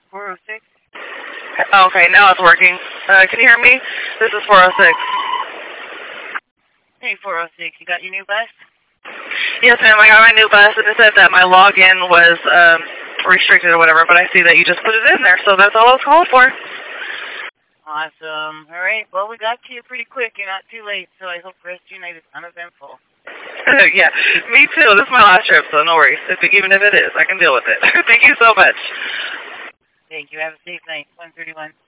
406. Okay, now it's working. Can you hear me? This is 406. Hey, 406, you got your new bus? Yes, ma'am, I got my new bus, and it said that my login was restricted or whatever, but I see that you just put it in there, so that's all I was calling for. Awesome. All right, well, we got to you pretty quick. You're not too late, so I hope the rest of your night is uneventful. Yeah, me too. This is my last trip, so no worries. Even if it is, I can deal with it. Thank you so much. Thank you. Have a safe night. 131.